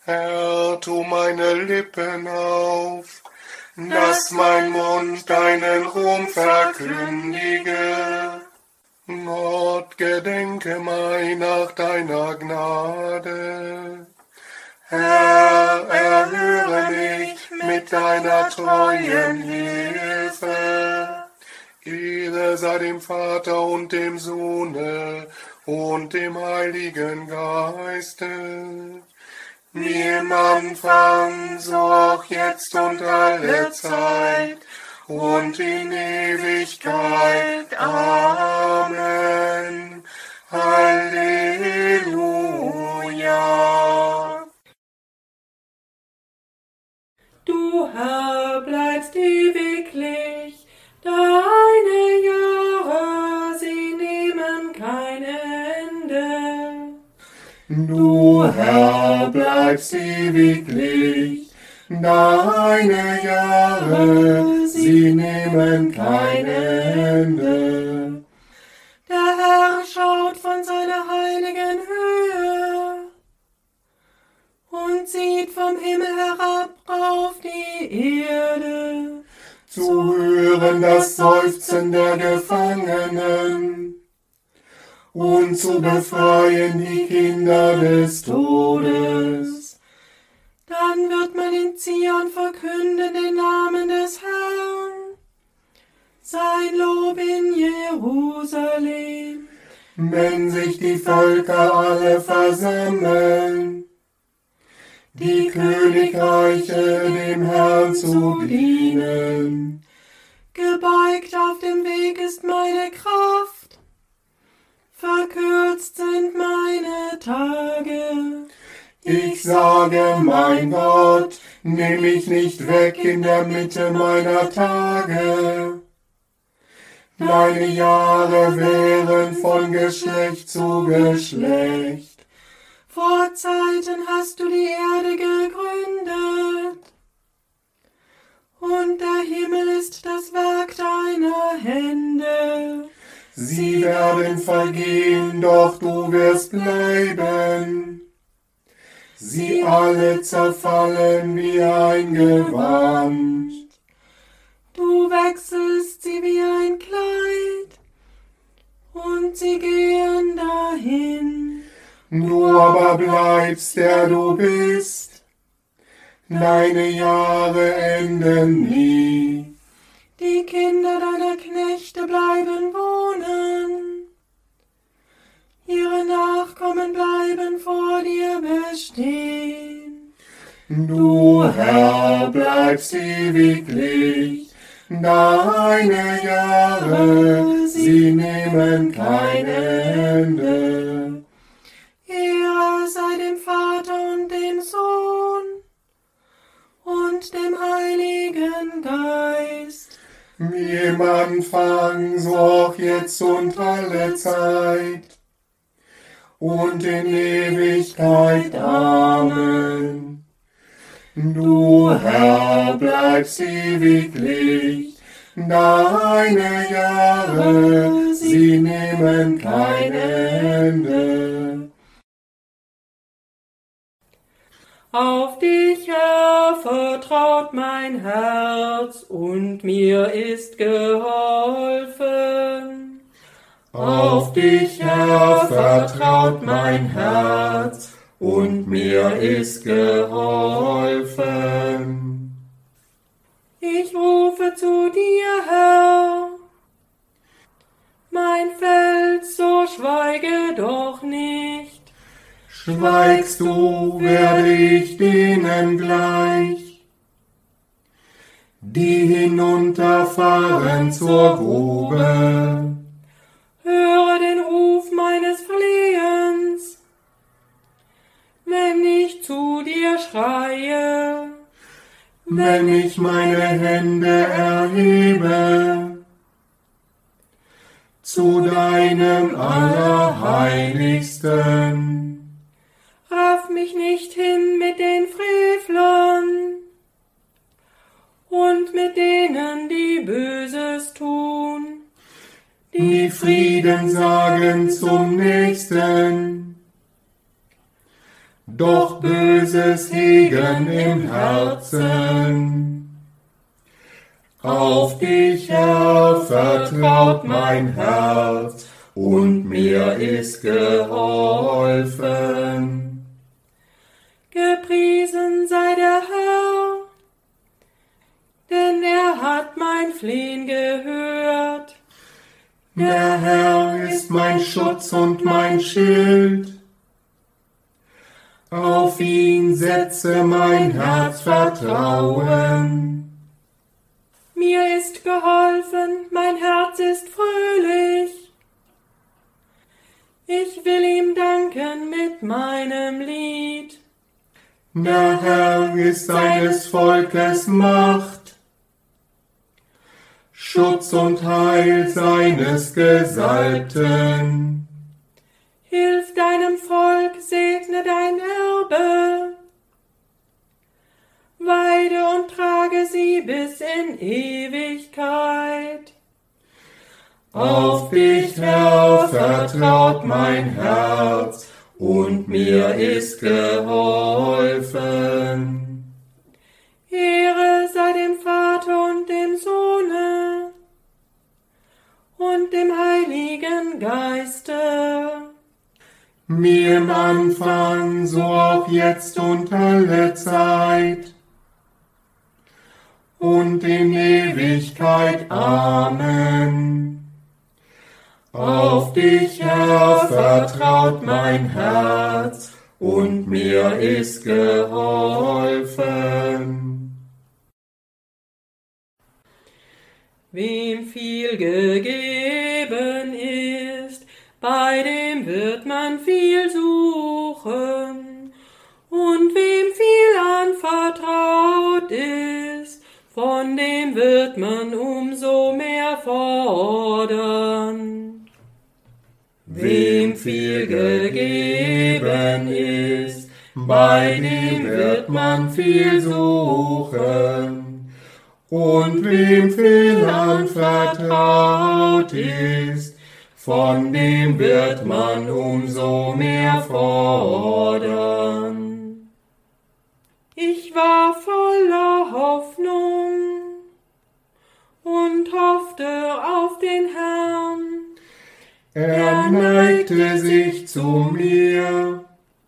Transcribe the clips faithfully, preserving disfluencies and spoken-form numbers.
Herr, tu meine Lippen auf, dass mein Mund deinen Ruhm verkündige. Gott, gedenke meiner deiner Gnade. Herr, erhöre mich mit deiner treuen Hilfe. Ehre sei dem Vater und dem Sohne und dem Heiligen Geiste, wie im Anfang, so auch jetzt und alle Zeit und in Ewigkeit. Amen. Halleluja. Du, Herr, bleibst ewiglich, deine Jahre, sie nehmen kein Ende. Du, Herr, bleibst ewiglich, deine Jahre, sie nehmen kein Ende. Der Herr schaut von seiner heiligen Höhe und sieht vom Himmel herab auf die Erde, zu hören das Seufzen der Gefangenen und zu befreien die Kinder des Todes. Dann wird man in Zion verkünden den Namen des Herrn, sein Lob in Jerusalem. Wenn sich die Völker alle versammeln, die Königreiche dem Herrn zu dienen. Gebeugt auf dem Weg ist meine Kraft, verkürzt sind meine Tage. Ich sage, mein Gott, nimm mich nicht weg in der Mitte meiner Tage. Deine Jahre wären von Geschlecht zu Geschlecht. Vor Zeiten hast du die Erde gegründet, und der Himmel ist das Werk deiner Hände. Sie werden vergehen, doch du wirst bleiben. Sie alle zerfallen wie ein Gewand. Du wechselst sie wie ein Kleid, und sie gehen dahin. Du aber bleibst, der du bist. Deine Jahre enden nie. Die Kinder deiner Knechte bleiben wohnen. Ihre Nachkommen bleiben vor dir bestehen. Du, Herr, bleibst ewiglich. Deine Jahre, sie nehmen kein Ende. Ehre sei dem Vater und dem Sohn und dem Heiligen Geist. Wie im Anfang, so auch jetzt und alle Zeit und in Ewigkeit. Amen. Du, Herr, bleibst ewiglich. Deine Jahre, sie nehmen kein Ende. Auf dich, Herr, vertraut mein Herz, und mir ist geholfen. Auf dich, Herr, vertraut mein Herz, und mir ist geholfen. Ich rufe zu dir, Herr, mein Fels, so schweige doch nicht. Schweigst du, werde ich denen gleich, die hinunterfahren zur Grube. Höre den Ruf meines Flehens, wenn ich zu dir schreie. Wenn ich meine Hände erhebe zu deinem Allerheiligsten. Raff mich nicht hin mit den Frevlern und mit denen, die Böses tun, die Frieden sagen zum Nächsten, doch Böses hegen im Herzen. Auf dich, Herr, vertraut mein Herz, und mir ist geholfen. Gepriesen sei der Herr, denn er hat mein Flehen gehört. Der Herr ist mein Schutz und mein Schild. Auf ihn setze mein Herz Vertrauen. Mir ist geholfen, mein Herz ist fröhlich. Ich will ihm danken mit meinem Lied. Der Herr ist seines Volkes Macht, Schutz und Heil seines Gesalbten. Hilf deinem Volk, segne dein Erbe. Weide und trage sie bis in Ewigkeit. Auf dich, Herr, vertraut mein Herz, und mir ist geholfen. Ehre sei dem Vater und dem Sohne und dem Heiligen Geiste. Wie im Anfang, so auch jetzt und alle Zeit und in Ewigkeit. Amen. Auf dich, Herr, vertraut mein Herz, und mir ist geholfen. Wem viel gegeben ist, bei dem wird man viel suchen, und wem viel anvertraut ist, von dem wird man umso mehr fordern. Wem viel gegeben ist, bei dem wird man viel suchen, und wem viel anvertraut ist, von dem wird man umso mehr fordern. Ich war voller Hoffnung und hoffte auf den Herrn. Er neigte sich zu mir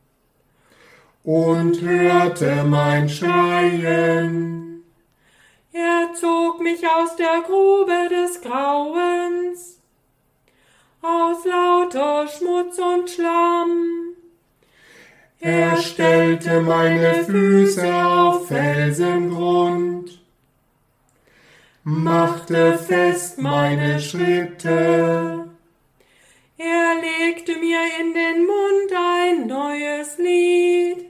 und hörte mein Schreien. Er zog mich aus der Grube des Grauens, aus lauter Schmutz und Schlamm. Er stellte meine Füße auf Felsengrund, machte fest meine Schritte. Er legte mir in den Mund ein neues Lied,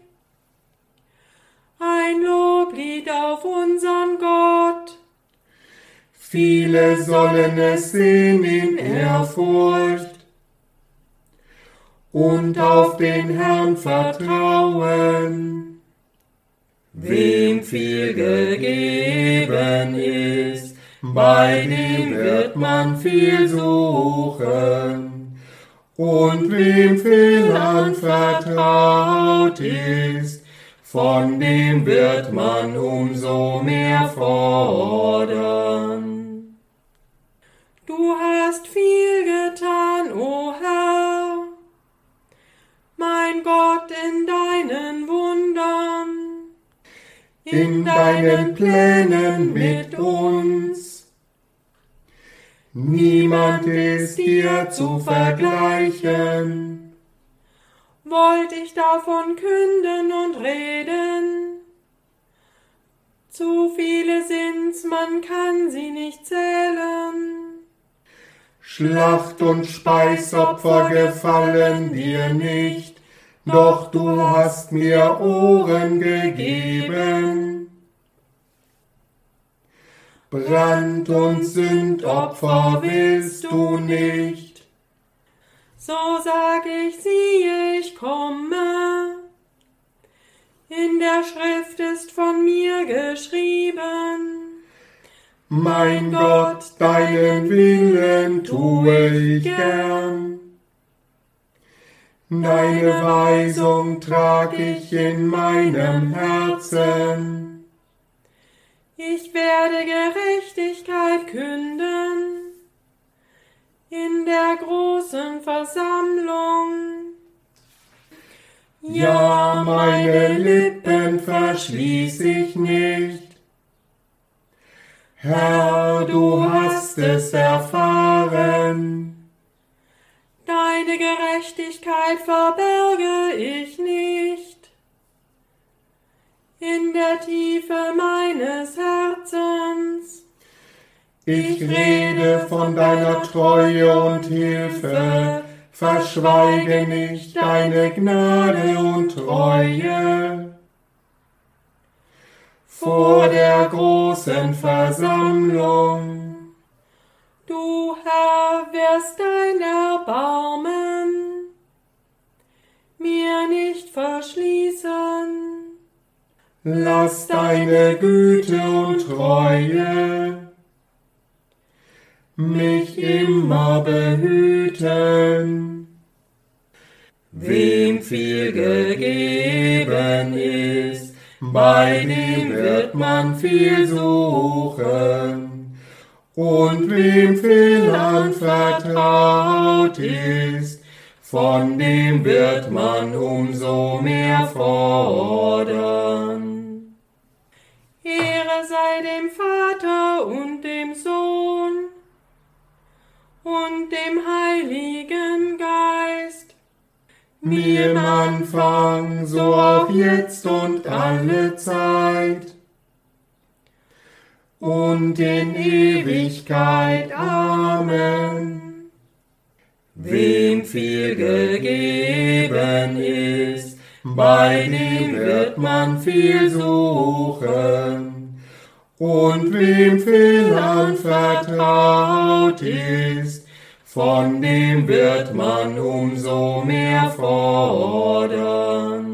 ein Loblied auf unseren Gott. Viele sollen es sehen in Ehrfurcht und auf den Herrn vertrauen. Wem viel gegeben ist, bei dem wird man viel suchen. Und wem viel anvertraut ist, von dem wird man umso mehr fordern. Du hast viel getan, o Herr, mein Gott, in deinen Wundern, in deinen Plänen mit uns. Niemand ist dir zu vergleichen. Wollt ich davon künden und reden? Zu viele sind's, man kann sie nicht zählen. Schlacht und Speisopfer gefallen dir nicht, doch du hast mir Ohren gegeben. Brand- und Sündopfer willst du nicht. So sag ich, siehe, ich komme. In der Schrift ist von mir geschrieben. Mein Gott, deinen Willen tue ich gern. Deine Weisung trag ich in meinem Herzen. Ich werde Gerechtigkeit künden in der großen Versammlung. Ja, meine Lippen verschließ ich nicht. Herr, du hast es erfahren. Deine Gerechtigkeit verberge ich nicht in der Tiefe meines Herzens. Ich rede von deiner Treue und Hilfe, verschweige nicht deine Gnade und Treue. Vor der großen Versammlung. Du, Herr, wirst dein Erbarmen mir nicht verschließen. Lass deine Güte und Treue mich immer behüten. Wem viel gegeben ist, bei dem wird man viel suchen. Und wem viel anvertraut ist, von dem wird man umso mehr fordern. Ehre sei dem Vater und dem Sohn und dem Heiligen Geist, wie im Anfang, so auch jetzt und alle Zeit und in Ewigkeit. Amen. Wem viel gegeben ist, bei dem wird man viel suchen. Und wem viel anvertraut ist, von dem wird man umso mehr fordern.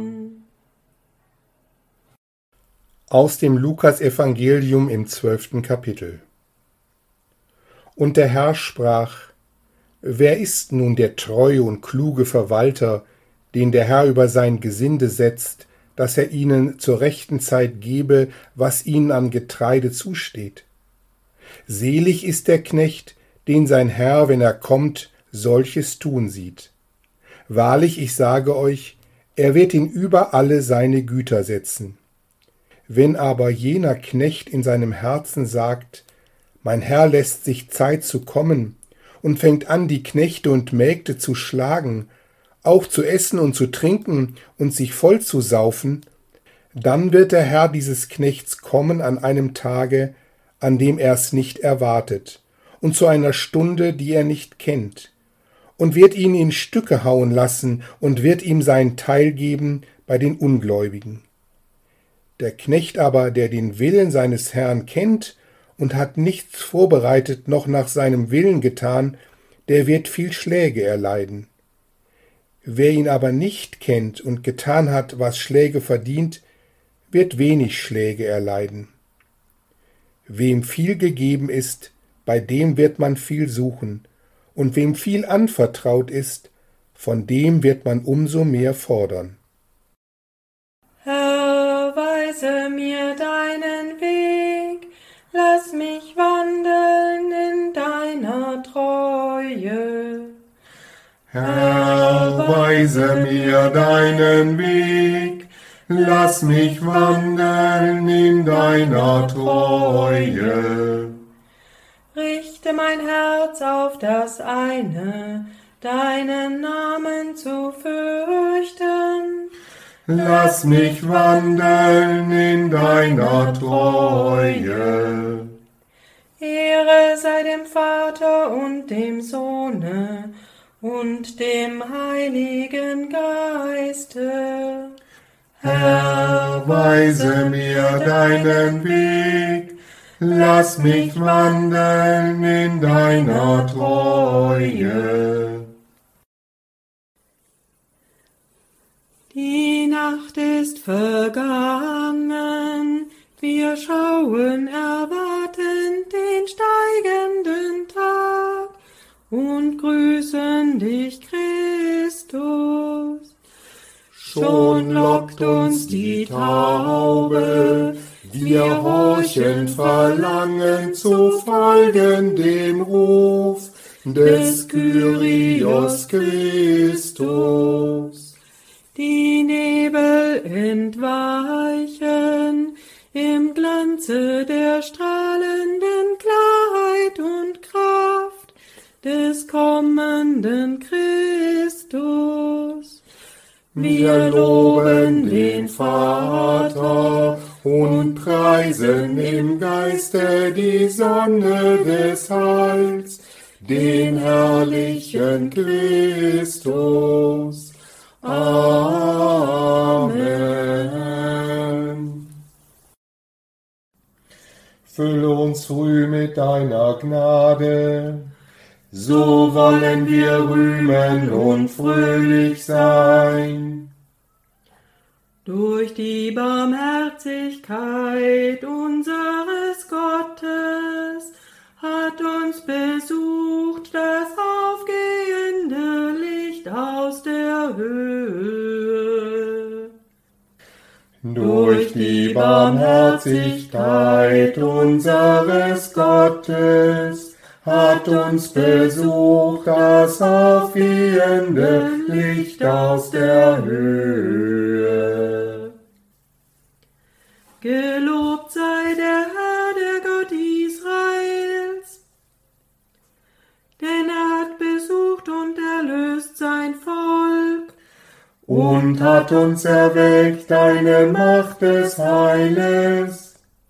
Aus dem Lukas-Evangelium im zwölften Kapitel. Und der Herr sprach: Wer ist nun der treue und kluge Verwalter, den der Herr über sein Gesinde setzt, dass er ihnen zur rechten Zeit gebe, was ihnen an Getreide zusteht? Selig ist der Knecht, den sein Herr, wenn er kommt, solches tun sieht. Wahrlich, ich sage euch, er wird ihn über alle seine Güter setzen. Wenn aber jener Knecht in seinem Herzen sagt, mein Herr lässt sich Zeit zu kommen, und fängt an, die Knechte und Mägde zu schlagen, auch zu essen und zu trinken und sich voll zu saufen, dann wird der Herr dieses Knechts kommen an einem Tage, an dem er es nicht erwartet, und zu einer Stunde, die er nicht kennt, und wird ihn in Stücke hauen lassen und wird ihm seinen Teil geben bei den Ungläubigen. Der Knecht aber, der den Willen seines Herrn kennt und hat nichts vorbereitet noch nach seinem Willen getan, der wird viel Schläge erleiden. Wer ihn aber nicht kennt und getan hat, was Schläge verdient, wird wenig Schläge erleiden. Wem viel gegeben ist, bei dem wird man viel suchen, und wem viel anvertraut ist, von dem wird man umso mehr fordern. Herr, weise mir deinen Weg, lass mich wandeln in deiner Treue. Herr, weise mir deinen Weg, lass mich wandeln in deiner Treue. Richte mein Herz auf das eine, deinen Namen zu fürchten. Lass mich wandeln in deiner Treue. Ehre sei dem Vater und dem Sohne und dem Heiligen Geiste. Herr, weise mir deinen Weg, lass mich wandeln in deiner Treue. Die Nacht ist vergangen, wir schauen erwartend den steigenden Tag und grüßen dich, Christus. Schon lockt uns die Taube, wir horchen verlangend zu folgen dem Ruf des Kyrios Christus. Die Nebel entweichen im Glanze der strahlenden Klarheit und Kraft des kommenden Christus. Wir loben den Vater und preisen im Geiste die Sonne des Heils, den herrlichen Christus. Amen. Fülle uns früh mit deiner Gnade, so wollen wir rühmen und fröhlich sein. Durch die Barmherzigkeit unseres Gottes hat uns besucht das aufgehende Licht aus der Höhe. Durch die Barmherzigkeit unseres Gottes hat uns besucht das aufgehende Licht aus der Höhe. Gelobt sei der Herr, der Gott Israels, denn er hat besucht und erlöst sein Volk und hat uns erweckt eine Macht des Heiles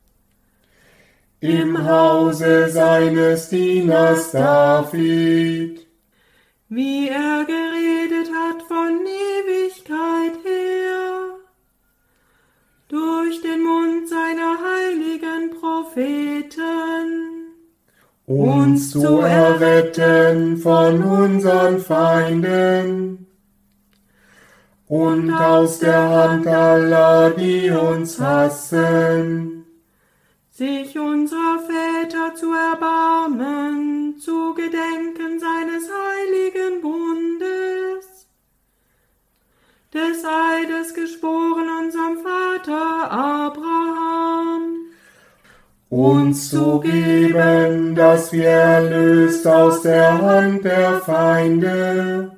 im Hause seines Dieners David, wie er geredet hat von Ewigkeit her, durch den Mund seiner heiligen Propheten, uns zu erretten von unseren Feinden und aus der Hand aller, die uns hassen, sich unserer Väter zu erbarmen, zu gedenken seines heiligen Bundes, des Eides geschworen unserem Vater Abraham, uns zu geben, dass wir erlöst aus der Hand der Feinde,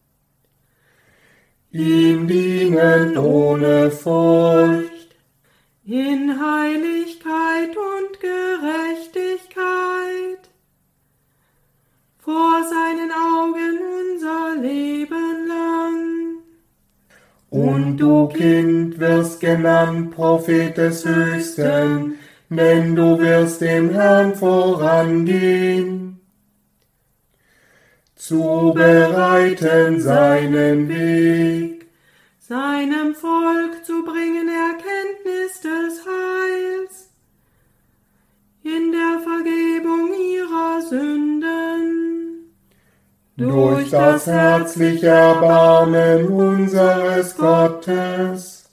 ihm dienen ohne Furcht, in Heiligkeit und Gerechtigkeit, vor seinen Augen unser Leben lang. Und du, Kind, wirst genannt Prophet des Höchsten, denn du wirst dem Herrn vorangehen, zu bereiten seinen Weg, seinem Volk zu bringen Erkenntnis des Heils, in der Vergebung ihrer Sünden, durch das herzliche Erbarmen unseres Gottes.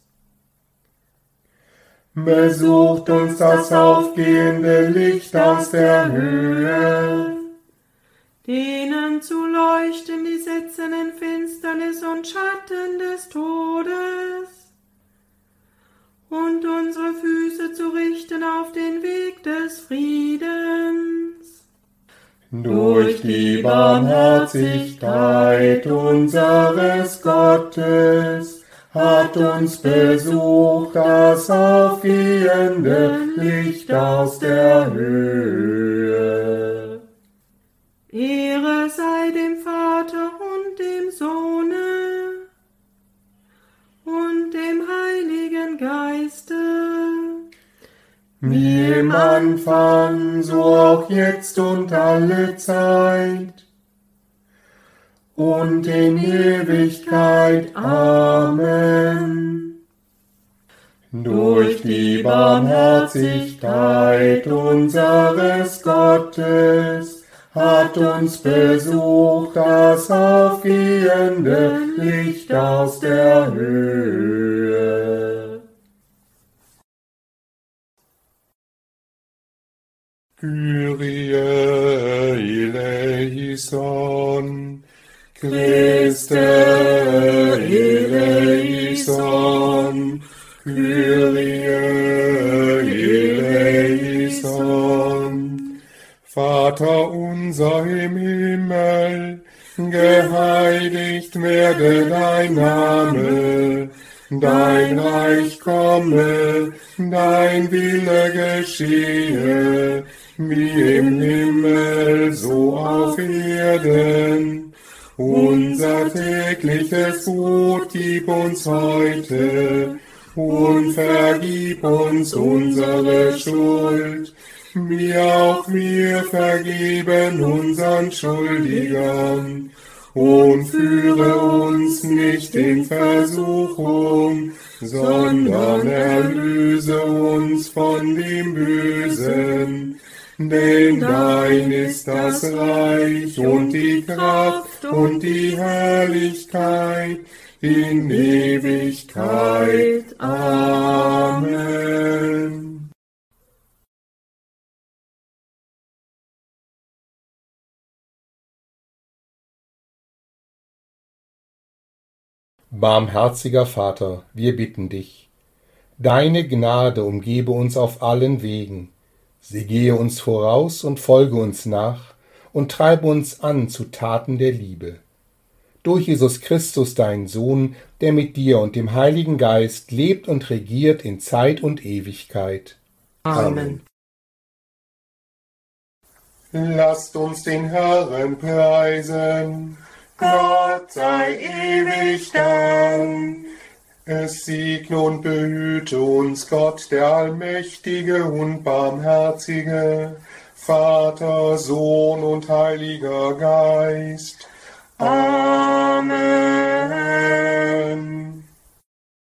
Besucht uns das aufgehende Licht aus der Höhe, denen zu leuchten, die sitzen in Finsternis und Schatten des Todes, und unsere Füße zu richten auf den Weg des Friedens. Durch die Barmherzigkeit unseres Gottes hat uns besucht das aufgehende Licht aus der Höhe. Ehre sei dem Vater und dem Sohne und dem Heiligen Geiste, wie im Anfang, so auch jetzt und alle Zeit und in Ewigkeit. Amen. Durch die Barmherzigkeit unseres Gottes hat uns besucht das aufgehende Licht aus der Höhe. Kyrie eleison, Christe eleison. eleison, Kyrie eleison. Vater unser im Himmel, geheiligt werde dein Name, dein Reich komme, dein Wille geschehe, wie im Himmel, so auf Erden. Unser tägliches Brot gib uns heute und vergib uns unsere Schuld, wie auch wir vergeben unseren Schuldigern. Und führe uns nicht in Versuchung, sondern erlöse uns von dem Bösen. Denn dein ist das Reich und die Kraft und die Herrlichkeit in Ewigkeit. Amen. Barmherziger Vater, wir bitten dich, deine Gnade umgebe uns auf allen Wegen, sie gehe uns voraus und folge uns nach und treibe uns an zu Taten der Liebe. Durch Jesus Christus, deinen Sohn, der mit dir und dem Heiligen Geist lebt und regiert in Zeit und Ewigkeit. Amen. Lasst uns den Herrn preisen. Gott sei ewig Dank. Es segne und behüte uns Gott, der Allmächtige und Barmherzige, Vater, Sohn und Heiliger Geist. Amen.